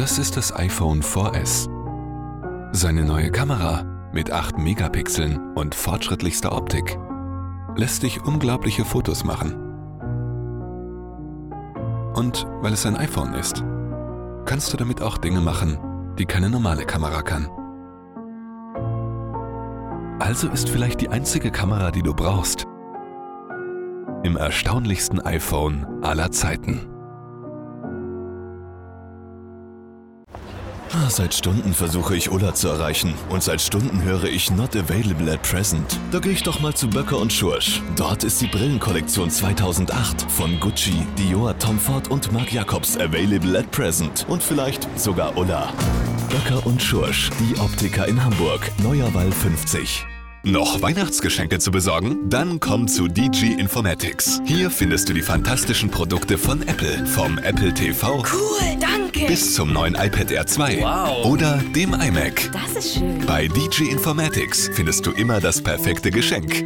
Das ist das iPhone 4S. Seine neue Kamera mit 8 Megapixeln und fortschrittlichster Optik lässt dich unglaubliche Fotos machen. Und weil es ein iPhone ist, kannst du damit auch Dinge machen, die keine normale Kamera kann. Also ist vielleicht die einzige Kamera, die du brauchst, im erstaunlichsten iPhone aller Zeiten. Seit Stunden versuche ich Ulla zu erreichen und seit Stunden höre ich Not Available at Present. Da gehe ich doch mal zu Böcker und Schursch. Dort ist die Brillenkollektion 2008 von Gucci, Dior, Tom Ford und Marc Jacobs available at present. Und vielleicht sogar Ulla. Böcker und Schursch, die Optiker in Hamburg, Neuerwall 50. Noch Weihnachtsgeschenke zu besorgen? Dann komm zu DG Informatics. Hier findest du die fantastischen Produkte von Apple. Vom Apple TV Cool, danke. bis zum neuen iPad Air 2 Wow. oder dem iMac. Das ist schön. Bei DG Informatics findest du immer das perfekte Geschenk.